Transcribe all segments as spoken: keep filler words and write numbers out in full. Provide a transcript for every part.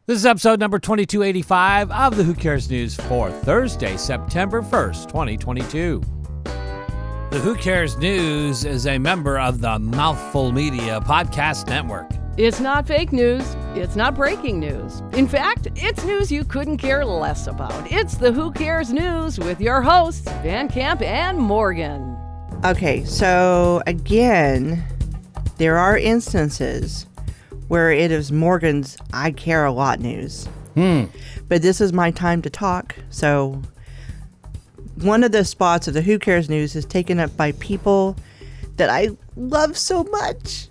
This is episode number twenty-two eighty-five of the Who Cares News for Thursday, September first, twenty twenty-two. The Who Cares News is a member of the Mouthful Media Podcast Network. It's not fake news. It's not breaking news. In fact, it's news you couldn't care less about. It's the Who Cares News with your hosts, Van Camp and Morgan. Okay, so again, there are instances where it is Morgan's I care a lot news. Hmm. But this is my time to talk. So one of the spots of the Who Cares News is taken up by people that I love so much.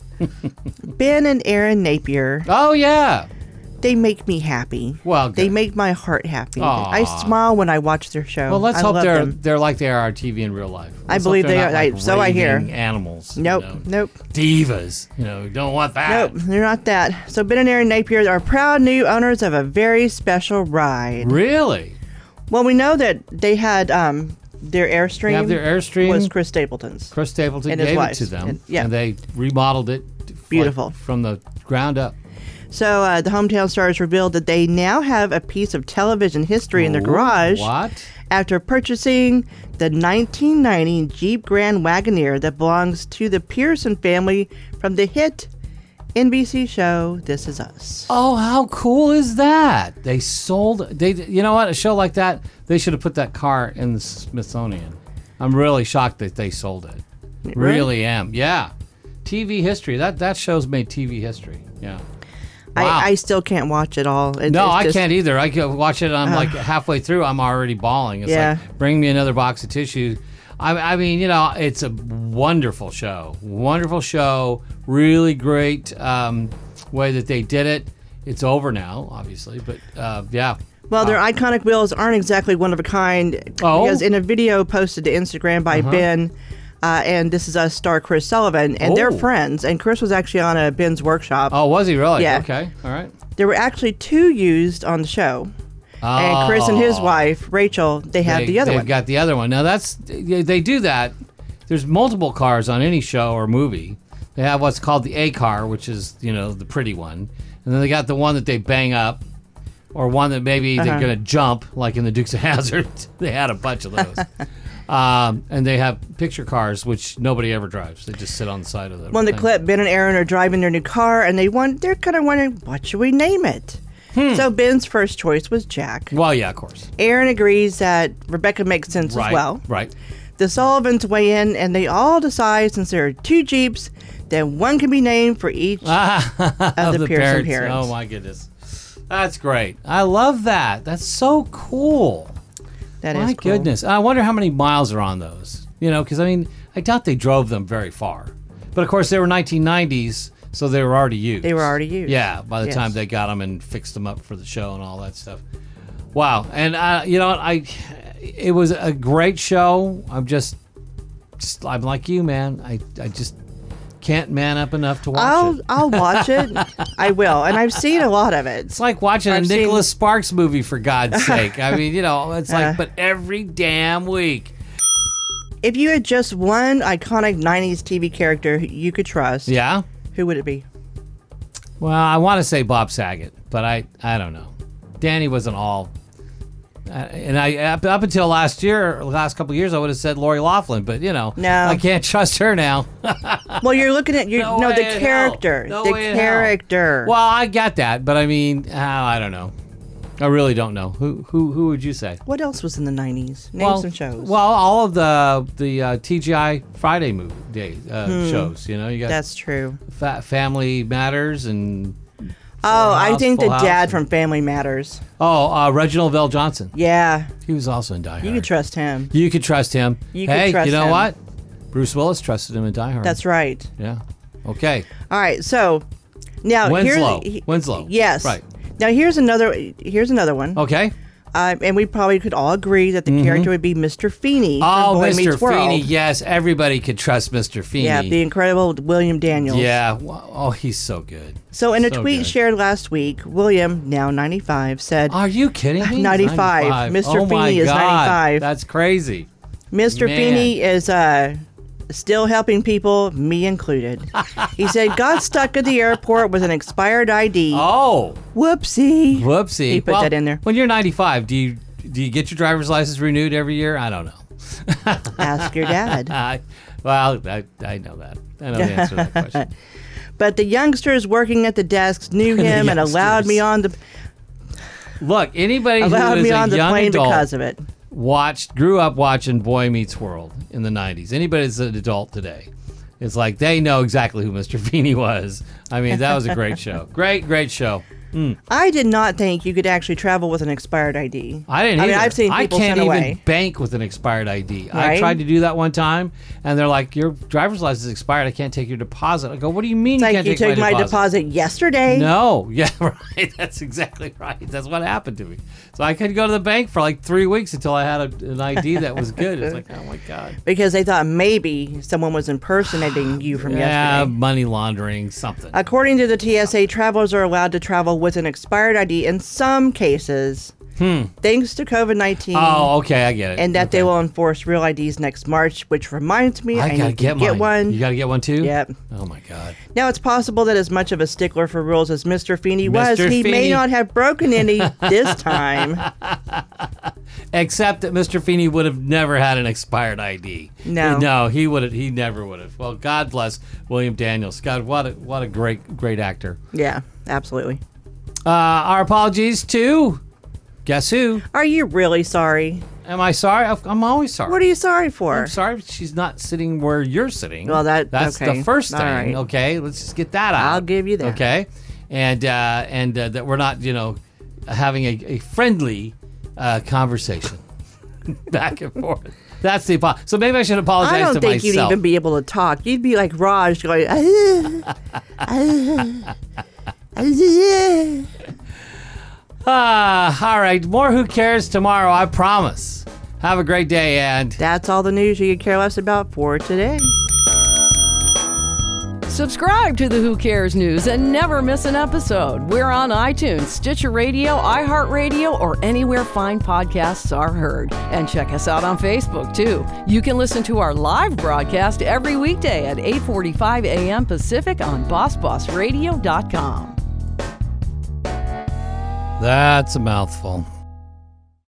Ben and Erin Napier. Oh, yeah. They make me happy. Well, good. They make my heart happy. Aw. I smile when I watch their show. Well, let's I hope love they're them. they're like they are on T V in real life. I Let's hope believe they're they not are. I- like so I hear. raving animals. you Nope, know, nope. Divas. You know, don't want that. Nope, they're not that. So Ben and Erin Napier are proud new owners of a very special ride. Really? Well, we know that they had um, their Airstream. They have their Airstream. Was Chris Stapleton's. Chris Stapleton And his gave it wife's. to them. And- yeah. And they remodeled it. Beautiful. like, from the ground up. So uh, the Hometown Stars revealed that they now have a piece of television history in their Ooh, garage What? after purchasing the nineteen ninety Jeep Grand Wagoneer that belongs to the Pearson family from the hit N B C show This Is Us. Oh, how cool is that? They sold. They, you know what? A show like that, they should have put that car in the Smithsonian. I'm really shocked that they sold it. Really? Really am. Yeah. T V history. That that show's made T V history. Yeah. Wow. I, I still can't watch it all. It- no, it's I just- can't either. I can watch it. I'm like halfway through. I'm already bawling. It's Yeah. like, bring me another box of tissues. I, I mean, you know, it's a wonderful show. Wonderful show. Really great um, way that they did it. It's over now, obviously, but uh, yeah. Well, their iconic wheels aren't exactly one of a kind. Oh? Because in a video posted to Instagram by Uh-huh. Ben, uh, and This Is Us star Chris Sullivan, and they're Oh. friends, and Chris was actually on a Ben's workshop. Oh, was he really? Yeah. Okay. All right. There were actually two used on the show. And Chris and his Oh. wife, Rachel, they have They- the other they've one. got the other one. Now that's they they do that. There's multiple cars on any show or movie. They have what's called the A car, which is you know the pretty one, and then they got the one that they bang up, or one that maybe they're Uh-huh. gonna jump, like in the Dukes of Hazzard. They had a bunch of those. um, and they have picture cars, which nobody ever drives. They just sit on the side of the. Well, in the thing. clip, Ben and Aaron are driving their new car, and they want they're kind of wondering, what should we name it? So Ben's first choice was Jack. Well, yeah, of course. Aaron agrees that Rebecca makes sense Right. as well. Right. The Sullivans weigh in, and they all decide, since there are two Jeeps, that one can be named for each of the, the Pearson parents. parents. Oh my goodness, that's great. I love that. That's so cool. That is My cool. goodness. I wonder how many miles are on those. You know, because I mean, I doubt they drove them very far. But of course, they were nineteen nineties, so they were already used. They were already used. Yeah, by the Yes. time they got them and fixed them up for the show and all that stuff. Wow. And uh, you know what? I, it was a great show. I'm just, just I'm like you, man. I, I just can't man up enough to watch I'll it. I'll watch it. I will, and I've seen a lot of it. It's like watching I've a seen- Nicholas Sparks movie, for God's sake. I mean, you know, it's like, Uh. but every damn week. If you had just one iconic nineties T V character you could trust, Yeah. who would it be? Well, I want to say Bob Saget, but I, I don't know. Danny wasn't all. Uh, and I up, up until last year, last couple of years, I would have said Lori Loughlin, but you know, No. I can't trust her now. Well, you're looking at you No no, way the in character, hell. No the way in hell. character. Well, I got that, but I mean, oh, I don't know. I really don't know. Who, who, who would you say? What else was in the nineties? Name well, some shows. Well, all of the the uh, T G I Friday movie day uh, shows. You know, you got Hmm. That's true. fa- Family Matters and Oh, I House, think Full the House, dad and- from Family Matters. oh, uh, Reginald Vell Johnson. Yeah, He was also in Die Hard. you could trust him. You could trust him. You could hey, trust you know him. what? Bruce Willis trusted him in Die Hard. That's right. Yeah. Okay. All right, so now Winslow. here's Winslow. Yes. Right. Now here's another. Here's another one. Okay. Um, and we probably could all agree that the character would be Mister Feeney Oh, from Boy Mister Meets World. Feeney. Yes, everybody could trust Mister Feeney. Yeah, the incredible William Daniels. Yeah. Wow. Oh, he's so good. So in a So tweet good. shared last week, William, now ninety-five, said, Are you kidding me? ninety-five. Mister Oh my Feeney is God. ninety-five. That's crazy. Mister Man. Feeney is uh, still helping people, me included. He said, got stuck at the airport with an expired I D. Oh, Whoopsie. whoopsie. He put Well, that in there. When you're ninety-five, do you do you get your driver's license renewed every year? I don't know. Ask your dad. I, well, I, I know that. I know the answer to that question. But the youngsters working at the desks knew him and allowed me on the Look, anybody who allowed is me a on the young plane adult because of it. watched, grew up watching Boy Meets World in the nineties. Anybody that's an adult today, it's like they know exactly who Mister Feeney was. I mean, that was a great show. Great, great show. Mm. I did not think you could actually travel with an expired I D. I didn't I either. mean, I've seen I people can't sent even away. bank with an expired I D. I Right? tried to do that one time, and they're like, your driver's license is expired. I can't take your deposit. I go, what do you mean It's you like can't you take took my my deposit? deposit yesterday. No. Yeah, right. That's exactly right. That's what happened to me. So I couldn't go to the bank for like three weeks until I had a, an I D that was good. It's like, oh, my God. Because they thought maybe someone was impersonating you from Yeah, yesterday. money laundering, something. According to the T S A, travelers are allowed to travel with an expired I D in some cases, thanks to COVID nineteen. Oh, okay, I get it. And that Okay. they will enforce real I Ds next March, which reminds me I, I gotta need get to get mine. one. You gotta get one too? Yep. Oh my God. Now, it's possible that as much of a stickler for rules as Mister Feeney was, Mister he may Feeney. not have broken any this time. Except that Mister Feeney would have never had an expired I D. No. No, he would have. He never would have. Well, God bless William Daniels. God, what a what a great great actor. Yeah, absolutely. Uh, our apologies to guess who? Are you really sorry? Am I sorry? I'm always sorry. What are you sorry for? I'm sorry she's not sitting where you're sitting. Well, that- that's okay. the first All thing. right. Okay, let's just get that out. I'll give you that. Okay, and uh, and uh, that we're not, you know, having a, a friendly uh, conversation back and forth. That's the apo- so maybe I should apologize I don't to think you'd myself. even be able to talk. You'd be like Raj going, "Ah, ah, ah." Ah, all right, more Who Cares tomorrow, I promise. Have a great day, and That's all the news you could care less about for today. Subscribe to the Who Cares News and never miss an episode. We're on iTunes, Stitcher Radio, iHeartRadio, or anywhere fine podcasts are heard. And check us out on Facebook, too. You can listen to our live broadcast every weekday at eight forty-five a.m. Pacific on boss boss radio dot com. that's a mouthful.